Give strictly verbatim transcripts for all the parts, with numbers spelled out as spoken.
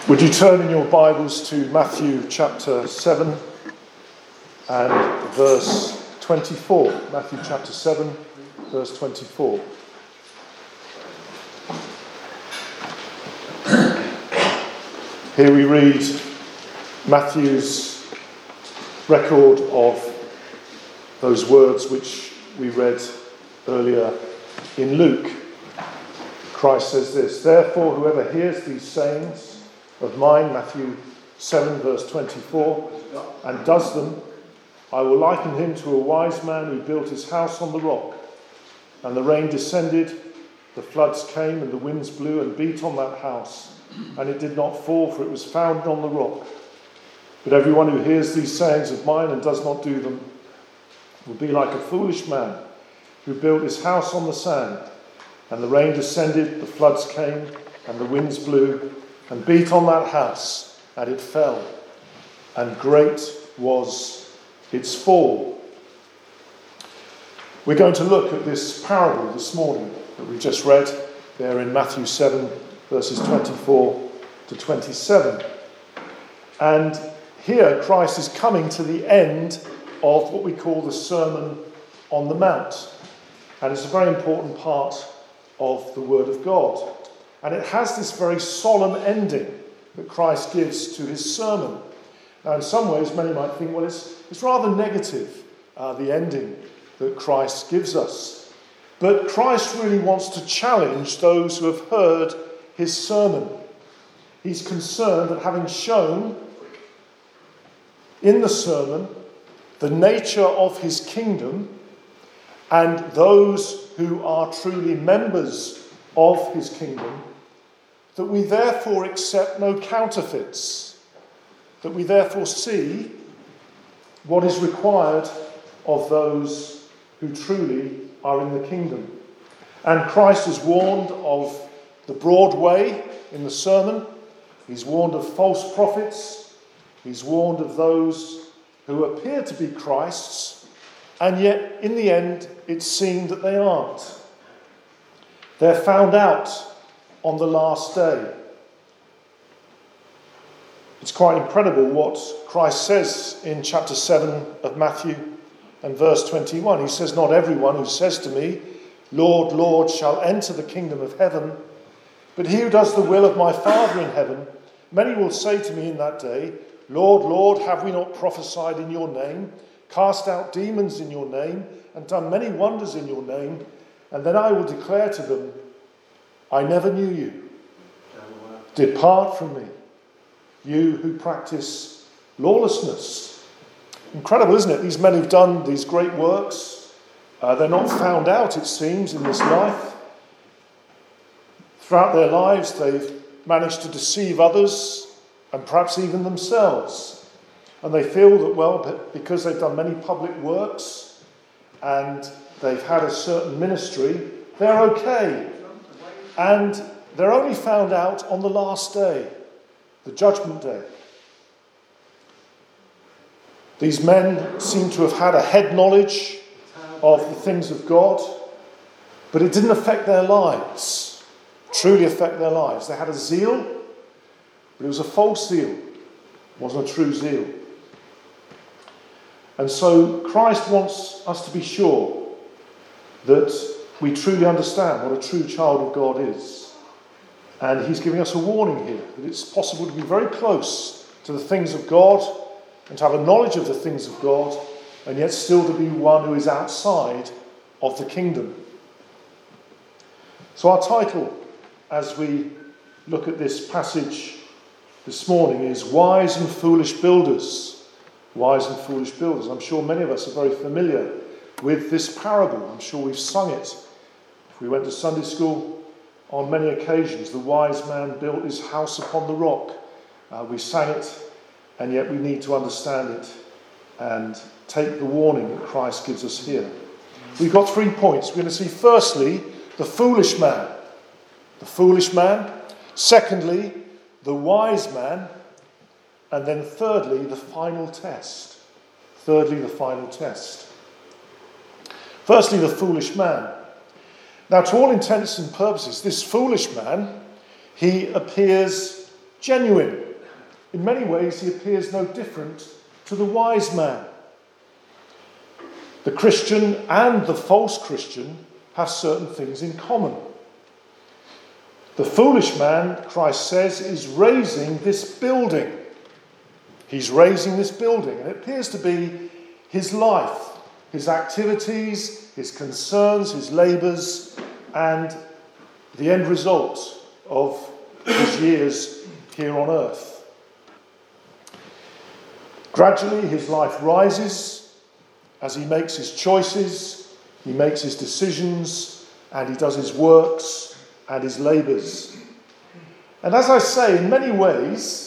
Would you turn in your Bibles to Matthew chapter seven and verse twenty-four. Matthew chapter seven, verse twenty-four. Here we read Matthew's record of those words which we read earlier in Luke. Christ says this: "Therefore, whoever hears these sayings of mine," Matthew seven, verse twenty-four, "and does them, I will liken him to a wise man who built his house on the rock. And the rain descended, the floods came, and the winds blew and beat on that house, and it did not fall, for it was founded on the rock. But everyone who hears these sayings of mine and does not do them will be like a foolish man who built his house on the sand. And the rain descended, the floods came, and the winds blew and beat on that house, and it fell, and great was its fall." We're going to look at this parable this morning that we just read there in Matthew seven, verses twenty-four to twenty-seven. And here Christ is coming to the end of what we call the Sermon on the Mount. And it's a very important part of the Word of God. And it has this very solemn ending that Christ gives to his sermon. Now, in some ways, many might think, well, it's, it's rather negative, uh, the ending that Christ gives us. But Christ really wants to challenge those who have heard his sermon. He's concerned that having shown in the sermon the nature of his kingdom, and those who are truly members of his kingdom, that we therefore accept no counterfeits, that we therefore see what is required of those who truly are in the kingdom. And Christ has warned of the broad way in the sermon. He's warned of false prophets. He's warned of those who appear to be Christ's, and yet in the end it's seen that they aren't. They're found out on the last day. It's quite incredible what Christ says in chapter seven of Matthew and verse twenty-one. He says, "Not everyone who says to me, 'Lord, Lord,' shall enter the kingdom of heaven, but he who does the will of my Father in heaven. Many will say to me in that day, 'Lord, Lord, have we not prophesied in your name, cast out demons in your name, and done many wonders in your name?' And then I will declare to them, 'I never knew you. Depart from me, you who practice lawlessness.'" Incredible, isn't it? These men who've done these great works, uh, they're not found out, it seems, in this life. Throughout their lives, they've managed to deceive others and perhaps even themselves. And they feel that, well, because they've done many public works and they've had a certain ministry, they're okay. And they're only found out on the last day, the judgment day. These men seem to have had a head knowledge of the things of God, but it didn't affect their lives, truly affect their lives. They had a zeal, but it was a false zeal. It wasn't a true zeal. And so Christ wants us to be sure that we truly understand what a true child of God is. And he's giving us a warning here, that it's possible to be very close to the things of God and to have a knowledge of the things of God, and yet still to be one who is outside of the kingdom. So our title, as we look at this passage this morning, is Wise and Foolish Builders. Wise and Foolish Builders. I'm sure many of us are very familiar with this parable. I'm sure we've sung it. If we went to Sunday school, on many occasions, the wise man built his house upon the rock. Uh, we sang it, and yet we need to understand it and take the warning that Christ gives us here. We've got three points. We're going to see, firstly, the foolish man. The foolish man. Secondly, the wise man. And then thirdly, the final test. Thirdly, the final test. Firstly, the foolish man. Now, to all intents and purposes, this foolish man, he appears genuine. In many ways, he appears no different to the wise man. The Christian and the false Christian have certain things in common. The foolish man, Christ says, is raising this building. He's raising this building, and it appears to be his life, his activities, his concerns, his labours, and the end result of his years here on earth. Gradually, his life rises as he makes his choices, he makes his decisions, and he does his works and his labours. And as I say, in many ways,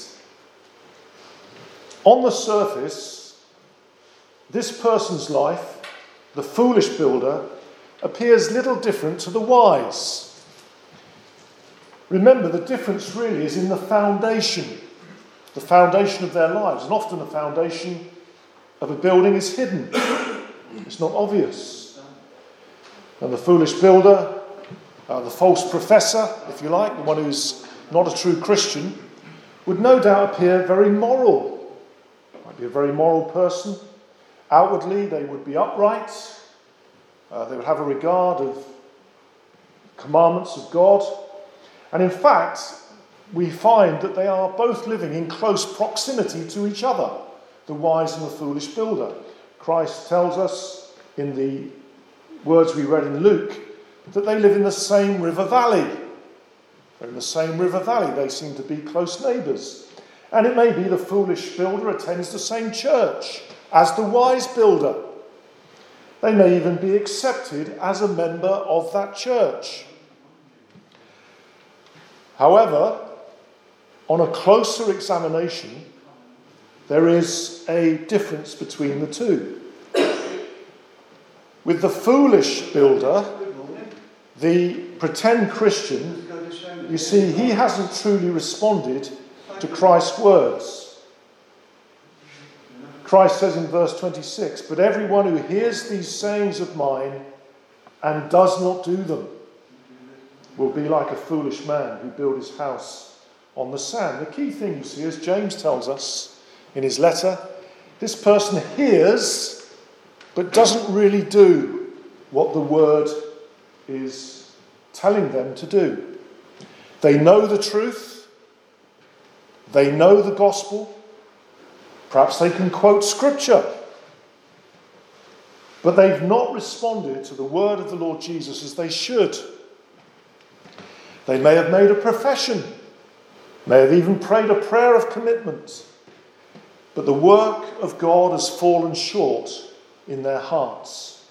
on the surface, this person's life, the foolish builder, appears little different to the wise. Remember, the difference really is in the foundation, the foundation of their lives. And often the foundation of a building is hidden. It's not obvious. And the foolish builder, uh, the false professor, if you like, the one who's not a true Christian, would no doubt appear very moral. Might be a very moral person. Outwardly, they would be upright. Uh, they would have a regard of commandments of God. And in fact, we find that they are both living in close proximity to each other, the wise and the foolish builder. Christ tells us in the words we read in Luke that they live in the same river valley. They're in the same river valley. They seem to be close neighbours. And it may be the foolish builder attends the same church as the wise builder. They may even be accepted as a member of that church. However, on a closer examination, there is a difference between the two. With the foolish builder, the pretend Christian, you see, he hasn't truly responded to Christ's words. Christ says in verse twenty-six, "But everyone who hears these sayings of mine and does not do them will be like a foolish man who built his house on the sand." The key thing, you see, as James tells us in his letter, this person hears but doesn't really do what the word is telling them to do. They know the truth. They know the gospel. Perhaps they can quote scripture. But they've not responded to the word of the Lord Jesus as they should. They may have made a profession, may have even prayed a prayer of commitment, but the work of God has fallen short in their hearts.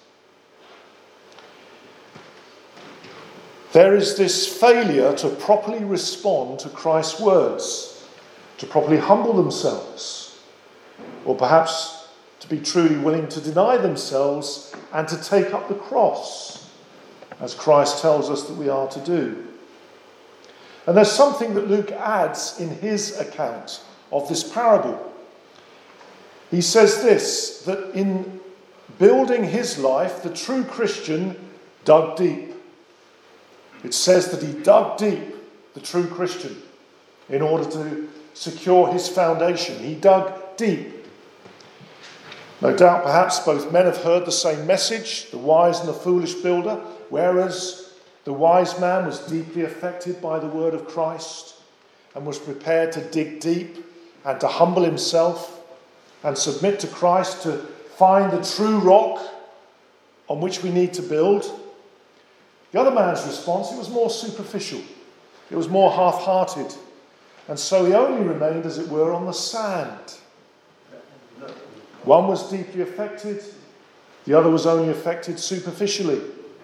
There is this failure to properly respond to Christ's words, to properly humble themselves, or perhaps to be truly willing to deny themselves and to take up the cross, as Christ tells us that we are to do. And there's something that Luke adds in his account of this parable. He says this, that in building his life, the true Christian dug deep. It says that he dug deep, the true Christian, in order to secure his foundation. He dug deep. No doubt, perhaps, both men have heard the same message, the wise and the foolish builder, whereas the wise man was deeply affected by the word of Christ and was prepared to dig deep and to humble himself and submit to Christ to find the true rock on which we need to build. The other man's response, it was more superficial. It was more half-hearted. And so he only remained, as it were, on the sand. One was deeply affected. The other was only affected superficially.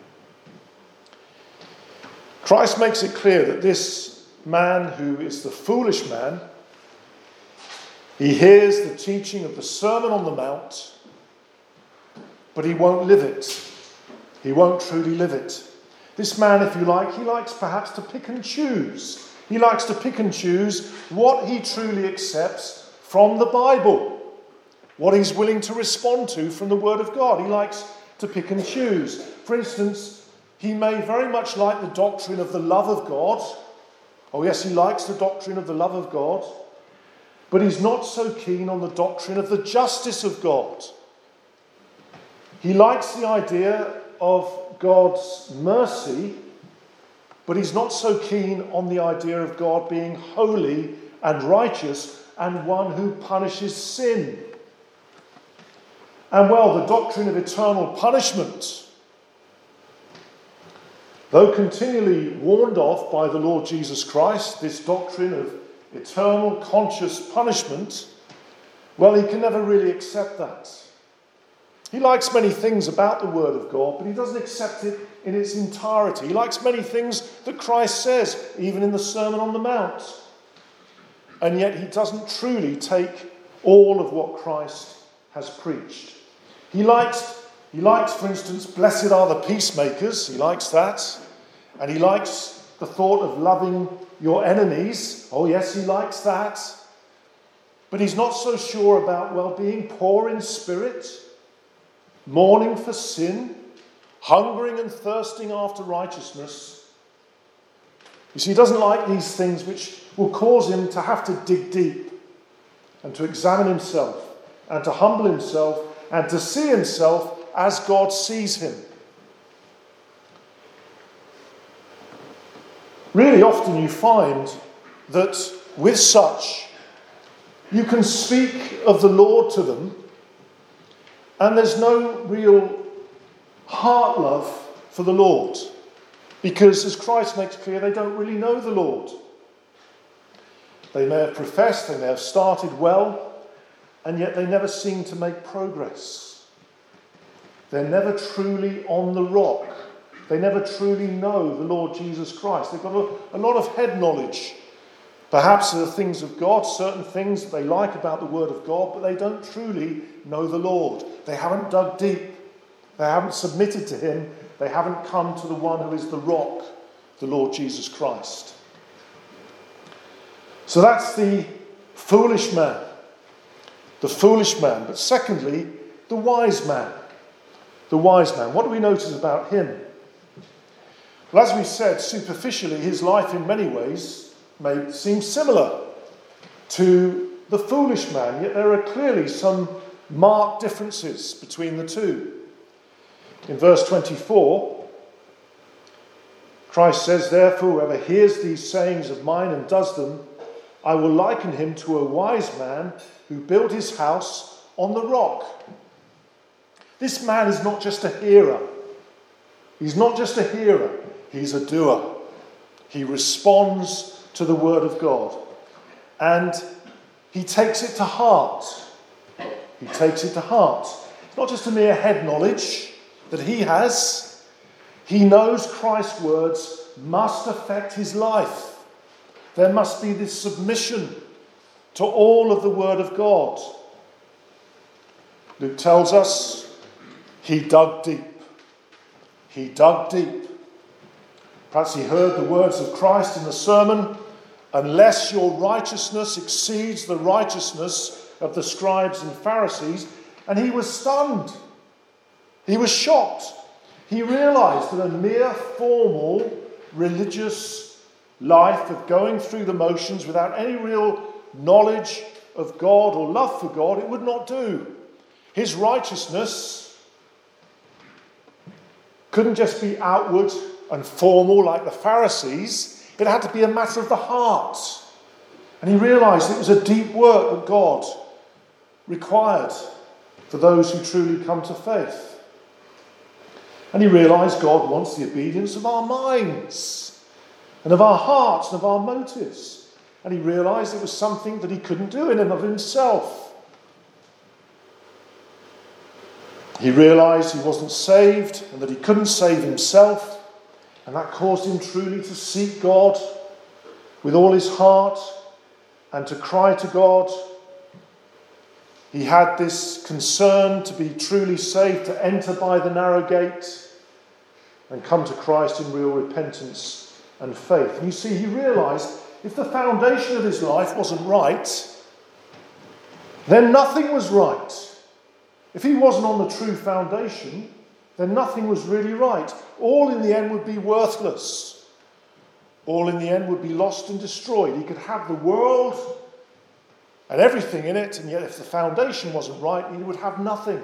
Christ makes it clear that this man who is the foolish man, he hears the teaching of the Sermon on the Mount, but he won't live it. He won't truly live it. This man, if you like, he likes perhaps to pick and choose. He likes to pick and choose what he truly accepts from the Bible, what he's willing to respond to from the Word of God. He likes to pick and choose. For instance, he may very much like the doctrine of the love of God, Oh yes, he likes the doctrine of the love of God, but he's not so keen on the doctrine of the justice of God. He likes the idea of God's mercy, but he's not so keen on the idea of God being holy and righteous and one who punishes sin. And well, the doctrine of eternal punishment, though continually warned of by the Lord Jesus Christ, this doctrine of eternal conscious punishment, well, he can never really accept that. He likes many things about the Word of God, but he doesn't accept it in its entirety. He likes many things that Christ says, even in the Sermon on the Mount. And yet he doesn't truly take all of what Christ has preached. He likes, he likes, for instance, blessed are the peacemakers. He likes that. And he likes the thought of loving your enemies. Oh yes, he likes that. But he's not so sure about, well, being poor in spirit, mourning for sin, hungering and thirsting after righteousness. You see, he doesn't like these things which will cause him to have to dig deep and to examine himself and to humble himself and to see himself as God sees him. Really often you find that with such, you can speak of the Lord to them, and there's no real heart love for the Lord. Because, as Christ makes clear, they don't really know the Lord. They may have professed, they may have started well, and yet they never seem to make progress. They're never truly on the rock. They never truly know the Lord Jesus Christ. They've got a, a lot of head knowledge. Perhaps of the things of God, certain things that they like about the Word of God, but they don't truly know the Lord. They haven't dug deep. They haven't submitted to him. They haven't come to the one who is the rock, the Lord Jesus Christ. So that's the foolish man. The foolish man. But secondly, the wise man. The wise man. What do we notice about him? Well, as we said, superficially, his life in many ways may seem similar to the foolish man, yet there are clearly some marked differences between the two. In verse twenty-four, Christ says, "Therefore, whoever hears these sayings of mine and does them, I will liken him to a wise man who built his house on the rock." This man is not just a hearer. He's not just a hearer. He's a doer. He responds to the Word of God. And he takes it to heart. He takes it to heart. It's not just a mere head knowledge that he has. He knows Christ's words must affect his life. There must be this submission to all of the Word of God. Luke tells us he dug deep. He dug deep. Perhaps he heard the words of Christ in the sermon, "Unless your righteousness exceeds the righteousness of the scribes and Pharisees," and he was stunned. He was shocked. He realized that a mere formal religious life of going through the motions without any real knowledge of God or love for God, it would not do. His righteousness couldn't just be outward and formal like the Pharisees. It had to be a matter of the heart. And he realized it was a deep work that God required for those who truly come to faith. And he realized God wants the obedience of our minds and of our hearts and of our motives. And he realized it was something that he couldn't do in and of himself. He realized he wasn't saved and that he couldn't save himself. And that caused him truly to seek God with all his heart and to cry to God. He had this concern to be truly saved, to enter by the narrow gate and come to Christ in real repentance and faith. And you see, he realized if the foundation of his life wasn't right, then nothing was right. If he wasn't on the true foundation, then nothing was really right. All in the end would be worthless. all in the end would be lost and destroyed. He could have the world and everything in it, and yet if the foundation wasn't right, he would have nothing.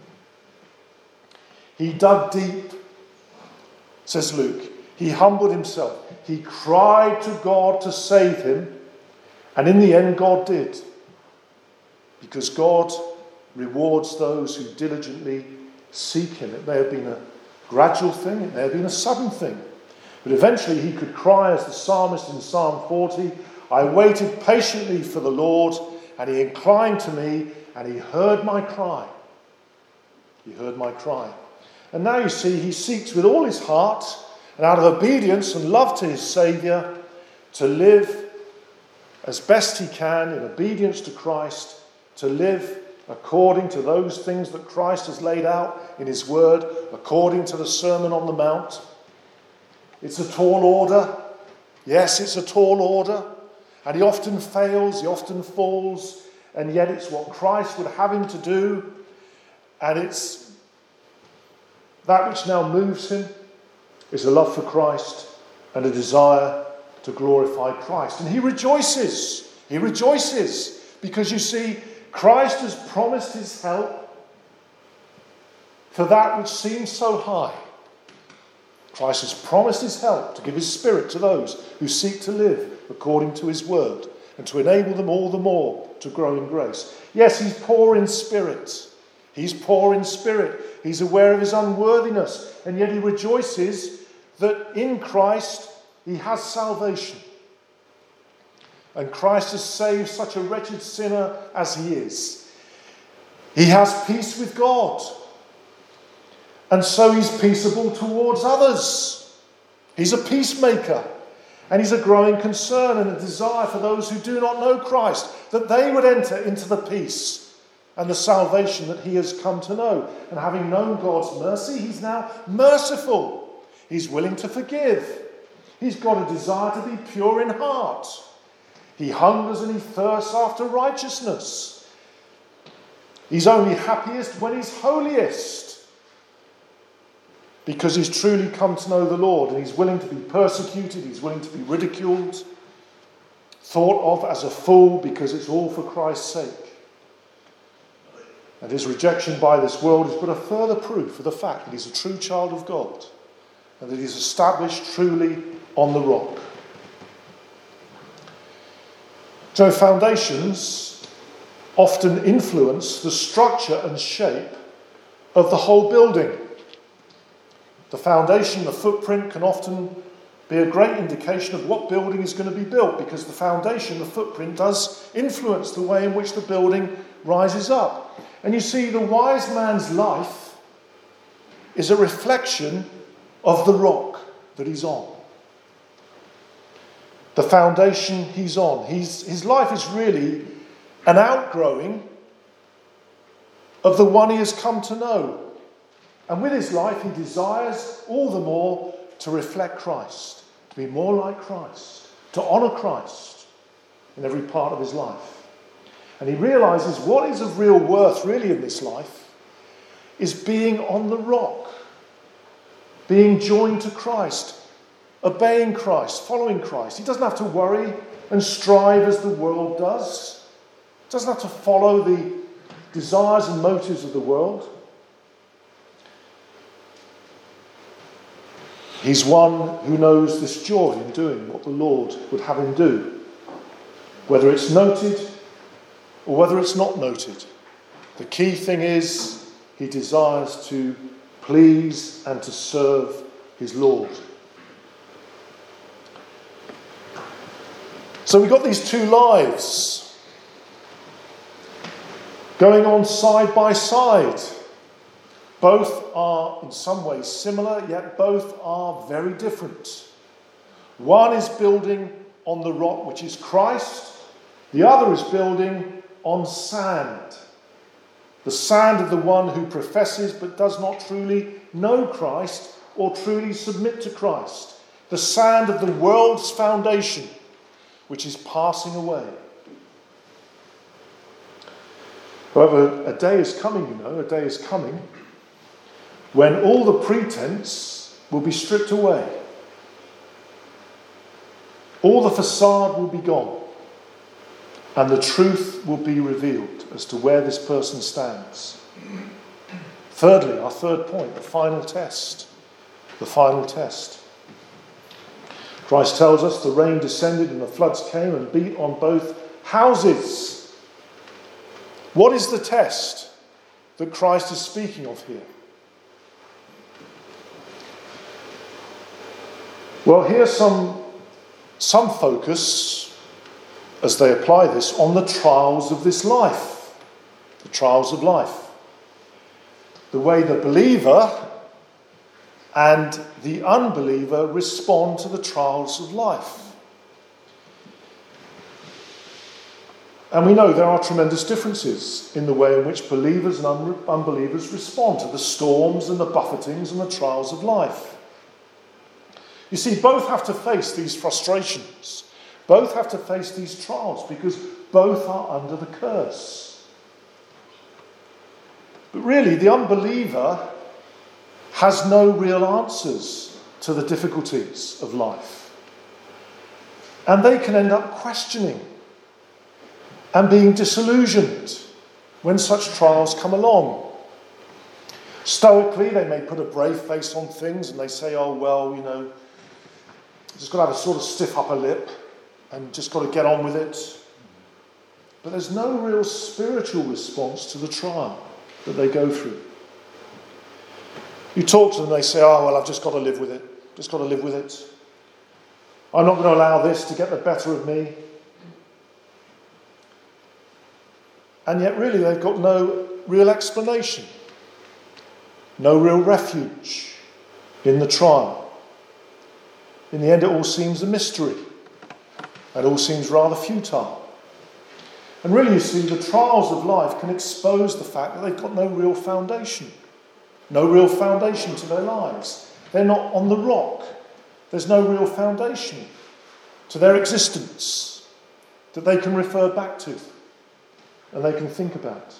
He dug deep, says Luke. He humbled himself. He cried to God to save him, and in the end God did. Because God rewards those who diligently seek him. It may have been a gradual thing, it may have been a sudden thing. But eventually he could cry as the psalmist in Psalm forty, I waited patiently for the Lord, and he inclined to me, and he heard my cry. He heard my cry. And now you see, he seeks with all his heart, and out of obedience and love to his Saviour, to live as best he can in obedience to Christ, to live according to those things that Christ has laid out in his word, according to the Sermon on the Mount. It's a tall order. Yes, it's a tall order. And he often fails, he often falls, and yet it's what Christ would have him to do. And it's that which now moves him is a love for Christ and a desire to glorify Christ. And he rejoices. He rejoices because you see, Christ has promised his help for that which seems so high. Christ has promised his help to give his Spirit to those who seek to live according to his word and to enable them all the more to grow in grace. Yes, he's poor in spirit. He's poor in spirit. He's aware of his unworthiness, and yet he rejoices that in Christ he has salvation. And Christ has saved such a wretched sinner as he is. He has peace with God. And so he's peaceable towards others. He's a peacemaker. And he's a growing concern and a desire for those who do not know Christ, that they would enter into the peace and the salvation that he has come to know. And having known God's mercy, he's now merciful. He's willing to forgive. He's got a desire to be pure in heart. He hungers and he thirsts after righteousness. He's only happiest when he's holiest, because he's truly come to know the Lord, and he's willing to be persecuted, he's willing to be ridiculed, thought of as a fool, because it's all for Christ's sake. And his rejection by this world is but a further proof of the fact that he's a true child of God, and that he's established truly on the rock. So foundations often influence the structure and shape of the whole building. The foundation, the footprint, can often be a great indication of what building is going to be built, because the foundation, the footprint, does influence the way in which the building rises up. And you see, the wise man's life is a reflection of the rock that he's on. The foundation he's on. He's, his life is really an outgrowing of the one he has come to know. And with his life, he desires all the more to reflect Christ, to be more like Christ, to honour Christ in every part of his life. And he realises what is of real worth really in this life is being on the rock, being joined to Christ, obeying Christ, following Christ. He doesn't have to worry and strive as the world does. He doesn't have to follow the desires and motives of the world. He's one who knows this joy in doing what the Lord would have him do, whether it's noted or whether it's not noted. The key thing is he desires to please and to serve his Lord. So we've got these two lives going on side by side. Both are in some ways similar, yet both are very different. One is building on the rock, which is Christ. The other is building on sand. The sand of the one who professes but does not truly know Christ or truly submit to Christ. The sand of the world's foundation, which is passing away. However, a day is coming, you know, a day is coming when all the pretense will be stripped away. All the facade will be gone, and the truth will be revealed as to where this person stands. Thirdly, our third point, the final test. The final test. Christ tells us the rain descended and the floods came and beat on both houses. What is the test that Christ is speaking of here? Well, here's some, some focus, as they apply this, on the trials of this life. The trials of life. The way the believer and the unbeliever respond to the trials of life. And we know there are tremendous differences in the way in which believers and un- unbelievers respond to the storms and the buffetings and the trials of life. You see, both have to face these frustrations. Both have to face these trials because both are under the curse. But really, the unbeliever has no real answers to the difficulties of life. And they can end up questioning and being disillusioned when such trials come along. Stoically, they may put a brave face on things and they say, oh, well, you know, just got to have a sort of stiff upper lip and just got to get on with it. But there's no real spiritual response to the trial that they go through. You talk to them, they say, oh, well, I've just got to live with it. Just got to live with it. I'm not going to allow this to get the better of me. And yet, really, they've got no real explanation. No real refuge in the trial. In the end, it all seems a mystery. It all seems rather futile. And really, you see, the trials of life can expose the fact that they've got no real foundation. No real foundation to their lives. They're not on the rock. There's no real foundation to their existence that they can refer back to and they can think about.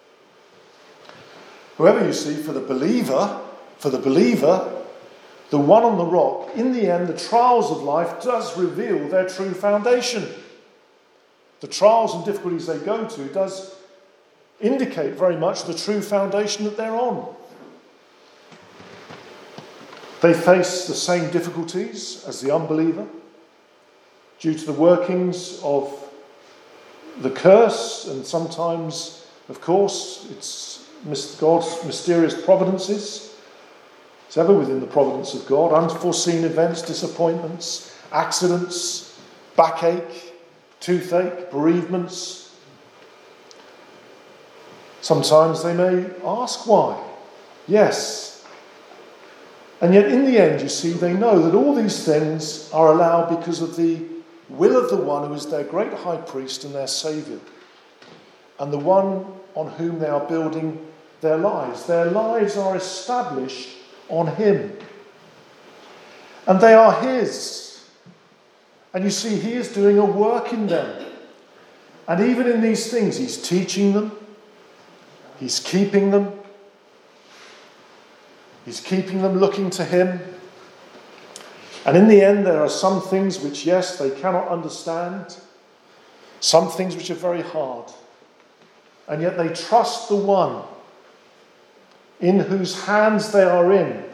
However, you see, for the believer, for the believer, the one on the rock, in the end, the trials of life does reveal their true foundation. The trials and difficulties they go to does indicate very much the true foundation that they're on. They face the same difficulties as the unbeliever due to the workings of the curse, and sometimes, of course, it's God's mysterious providences. It's ever within the providence of God. Unforeseen events, disappointments, accidents, backache, toothache, bereavements. Sometimes they may ask why. Yes. And yet in the end, you see, they know that all these things are allowed because of the will of the one who is their great high priest and their saviour, and the one on whom they are building their lives. Their lives are established on him. And they are his. And you see, he is doing a work in them. And even in these things, he's teaching them. He's keeping them. He's keeping them looking to him. And in the end, there are some things which, yes, they cannot understand. Some things which are very hard. And yet they trust the one in whose hands they are in,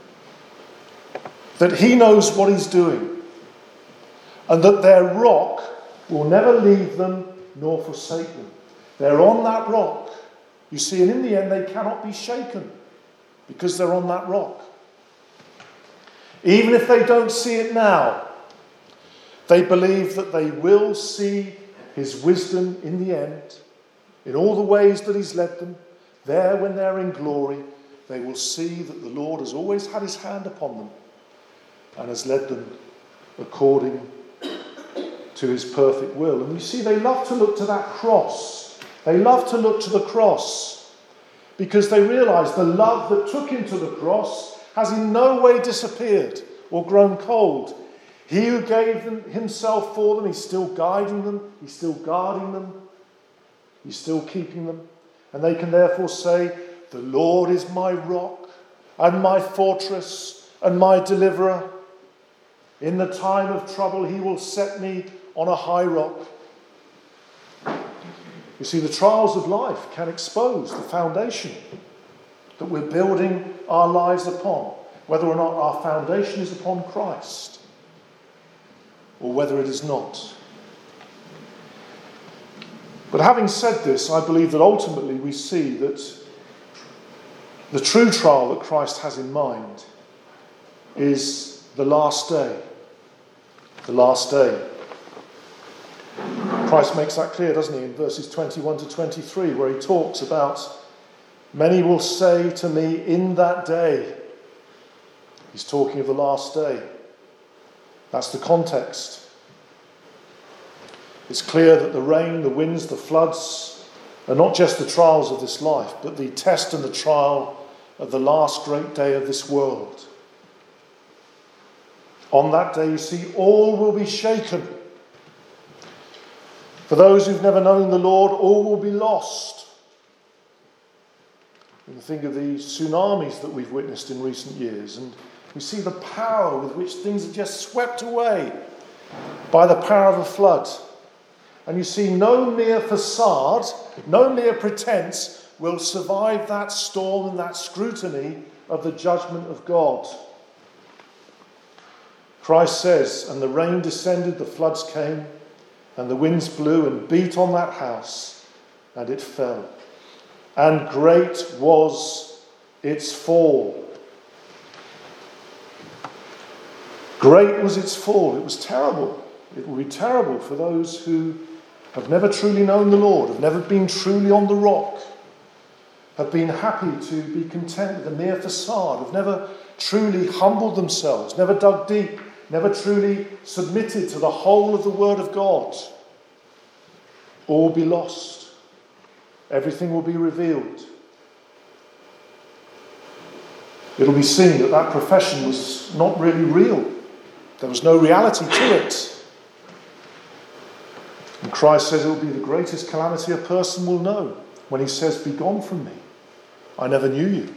that he knows what he's doing, and that their rock will never leave them nor forsake them. They're on that rock. You see, and in the end, they cannot be shaken because they're on that rock. Even if they don't see it now, they believe that they will see his wisdom in the end, in all the ways that he's led them. There, when they're in glory, they will see that the Lord has always had his hand upon them and has led them according to his perfect will. And you see, they love to look to that cross. They love to look to the cross because they realise the love that took him to the cross has in no way disappeared or grown cold. He who gave them himself for them, he's still guiding them, he's still guarding them, he's still keeping them. And they can therefore say, the Lord is my rock and my fortress and my deliverer. In the time of trouble, he will set me on a high rock. You see, the trials of life can expose the foundation that we're building our lives upon, whether or not our foundation is upon Christ or whether it is not. But having said this, I believe that ultimately we see that the true trial that Christ has in mind is the last day. The last day. Christ makes that clear, doesn't he, in verses twenty-one to twenty-three, where he talks about, many will say to me in that day. He's talking of the last day. That's the context. It's clear that the rain, the winds, the floods are not just the trials of this life, but the test and the trial of the last great day of this world. On that day, you see, all will be shaken. For those who've never known the Lord, all will be lost. And think of the tsunamis that we've witnessed in recent years, and we see the power with which things are just swept away by the power of a flood. And you see no mere facade, no mere pretense will survive that storm and that scrutiny of the judgment of God. Christ says, and the rain descended, the floods came, and the winds blew and beat on that house, and it fell. And great was its fall. Great was its fall. It was terrible. It will be terrible for those who have never truly known the Lord, have never been truly on the rock, have been happy to be content with a mere facade, have never truly humbled themselves, never dug deep, never truly submitted to the whole of the Word of God. All be lost. Everything will be revealed. It'll be seen that that profession was not really real. There was no reality to it. And Christ says it will be the greatest calamity a person will know when he says, "Be gone from me. I never knew you."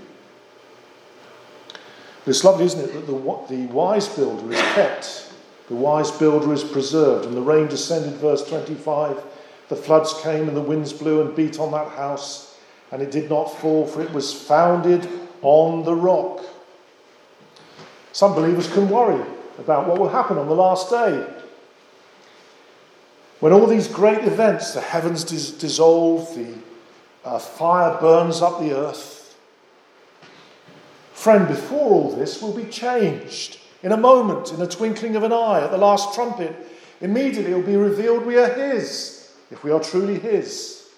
But it's lovely, isn't it, that the, the wise builder is kept. The wise builder is preserved. And the rain descended, verse twenty-five. The floods came and the winds blew and beat on that house, and it did not fall, for it was founded on the rock. Some believers can worry about what will happen on the last day. When all these great events, the heavens dis- dissolve, the uh, fire burns up the earth. Friend, before all this will be changed. In a moment, in a twinkling of an eye, at the last trumpet, immediately it will be revealed we are his, if we are truly his.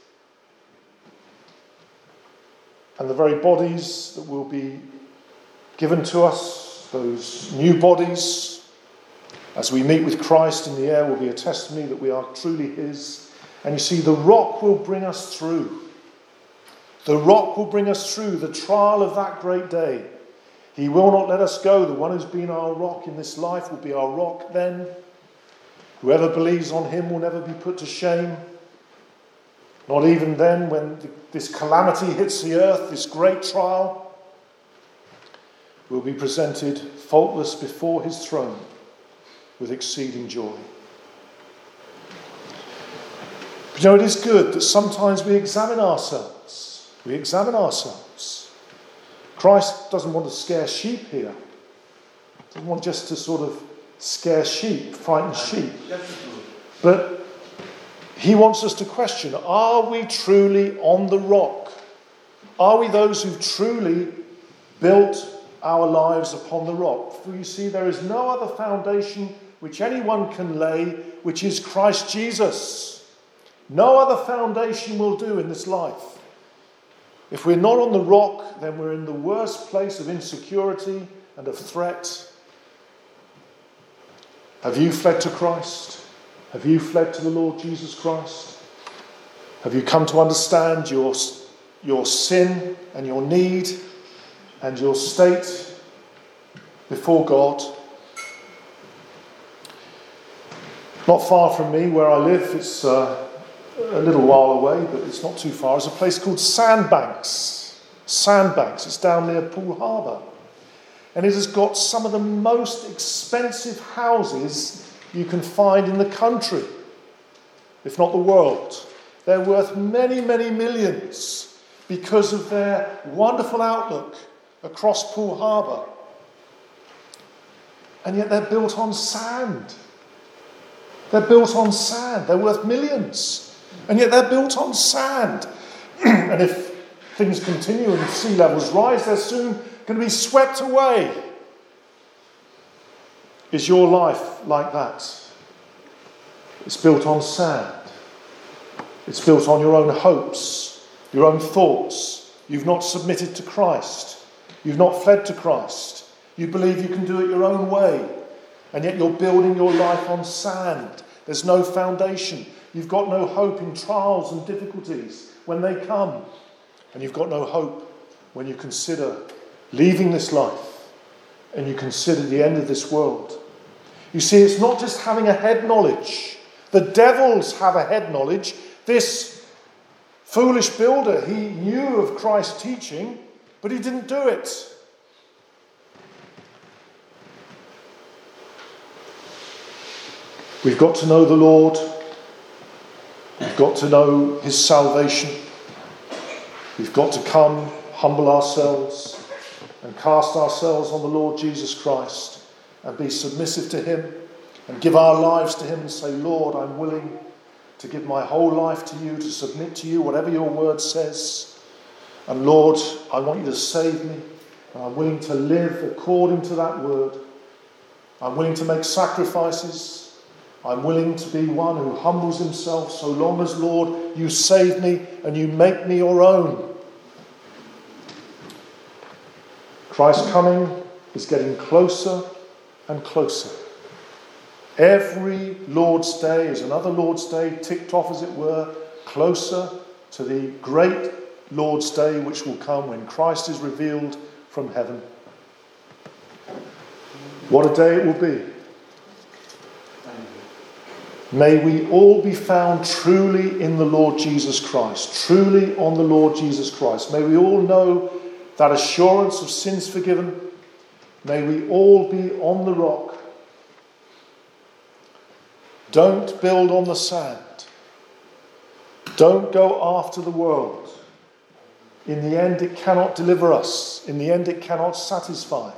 And the very bodies that will be given to us, those new bodies, as we meet with Christ in the air, will be a testimony that we are truly his. And you see, the rock will bring us through. The rock will bring us through the trial of that great day. He will not let us go. The one who's been our rock in this life will be our rock then. Whoever believes on him will never be put to shame. Not even then, when this calamity hits the earth, this great trial, will be presented faultless before his throne with exceeding joy. But you know, it is good that sometimes we examine ourselves. We examine ourselves. Christ doesn't want to scare sheep here. He doesn't want just to sort of scare sheep, frighten sheep. But he wants us to question, are we truly on the rock? Are we those who've truly built our lives upon the rock? For you see, there is no other foundation which anyone can lay, which is Christ Jesus. No other foundation will do in this life. If we're not on the rock, then we're in the worst place of insecurity and of threat. Have you fled to Christ? Have you fled to the Lord Jesus Christ? Have you come to understand your, your sin and your need and your state before God? Not far from me, where I live, it's uh, a little while away, but it's not too far. There's a place called Sandbanks. Sandbanks. It's down near Poole Harbour. And it has got some of the most expensive houses you can find in the country, if not the world. They're worth many, many millions because of their wonderful outlook across Poole Harbour. And yet they're built on sand. They're built on sand. They're worth millions. And yet they're built on sand. And if things continue and sea levels rise, they're soon going to be swept away. Is your life like that? It's built on sand. It's built on your own hopes, your own thoughts. You've not submitted to Christ. You've not fled to Christ. You believe you can do it your own way. And yet you're building your life on sand. There's no foundation. You've got no hope in trials and difficulties when they come. And you've got no hope when you consider leaving this life and you consider the end of this world. You see, it's not just having a head knowledge. The devils have a head knowledge. This foolish builder, he knew of Christ's teaching, but he didn't do it. We've got to know the Lord. We've got to know his salvation. We've got to come, humble ourselves, and cast ourselves on the Lord Jesus Christ, and be submissive to him, and give our lives to him, and say, Lord, I'm willing to give my whole life to you, to submit to you, whatever your word says. And Lord, I want you to save me, and I'm willing to live according to that word. I'm willing to make sacrifices. I'm willing to be one who humbles himself, so long as, Lord, you save me and you make me your own. Christ's coming is getting closer and closer. Every Lord's Day is another Lord's Day, ticked off as it were, closer to the great Lord's Day which will come when Christ is revealed from heaven. What a day it will be. May we all be found truly in the Lord Jesus Christ, truly on the Lord Jesus Christ. May we all know that assurance of sins forgiven. May we all be on the rock. Don't build on the sand. Don't go after the world. In the end, it cannot deliver us. In the end, it cannot satisfy.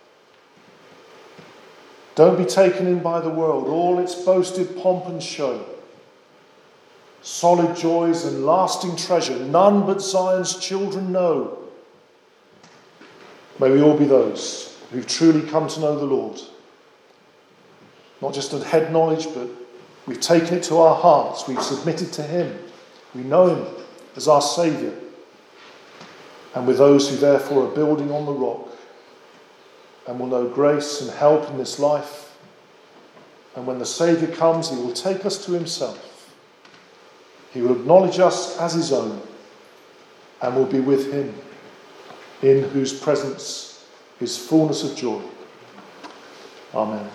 Don't be taken in by the world, all its boasted pomp and show. Solid joys and lasting treasure, none but Zion's children know. May we all be those who've truly come to know the Lord. Not just a head knowledge, but we've taken it to our hearts. We've submitted to him. We know him as our Saviour. And with those who therefore are building on the rock, and will know grace and help in this life. And when the Saviour comes, he will take us to himself. He will acknowledge us as his own, and will be with him, in whose presence is fullness of joy. Amen.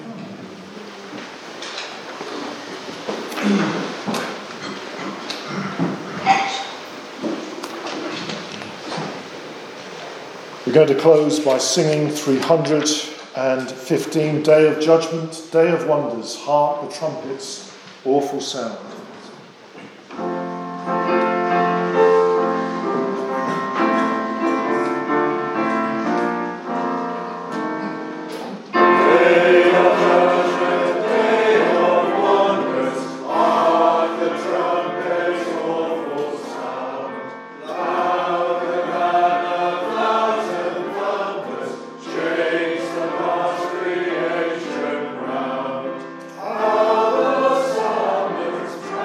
We're going to close by singing three hundred fifteen, Day of Judgment, Day of Wonders, hark the trumpet's awful sound. Creation round, how the summers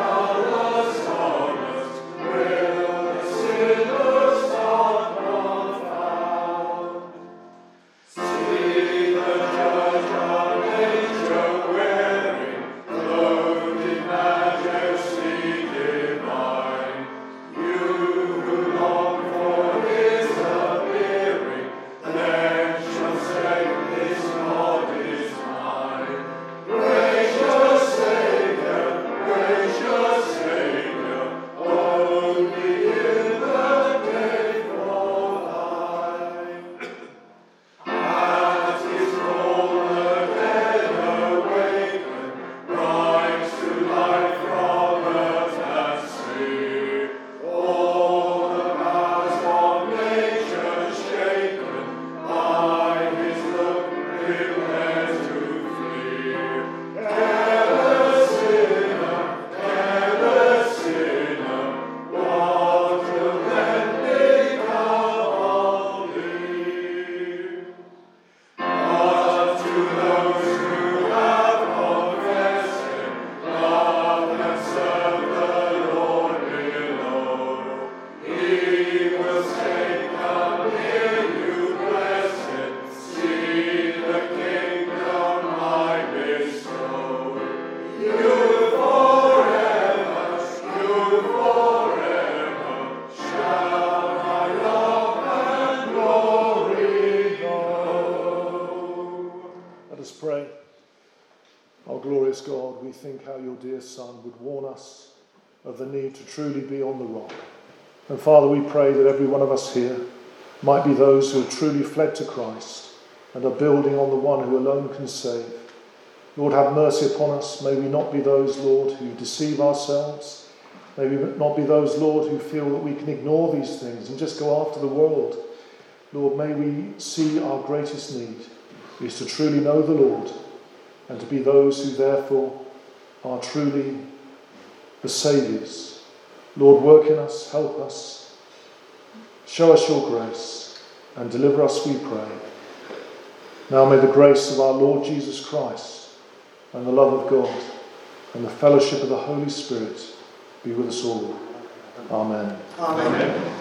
God, we think how your dear Son would warn us of the need to truly be on the rock. And Father, we pray that every one of us here might be those who have truly fled to Christ and are building on the one who alone can save. Lord, have mercy upon us. May we not be those, Lord, who deceive ourselves. May we not be those, Lord, who feel that we can ignore these things and just go after the world. Lord, may we see our greatest need is to truly know the Lord and to be those who therefore are truly the saviours. Lord, work in us, help us, show us your grace, and deliver us, we pray. Now may the grace of our Lord Jesus Christ and the love of God and the fellowship of the Holy Spirit be with us all. Amen. Amen. Amen.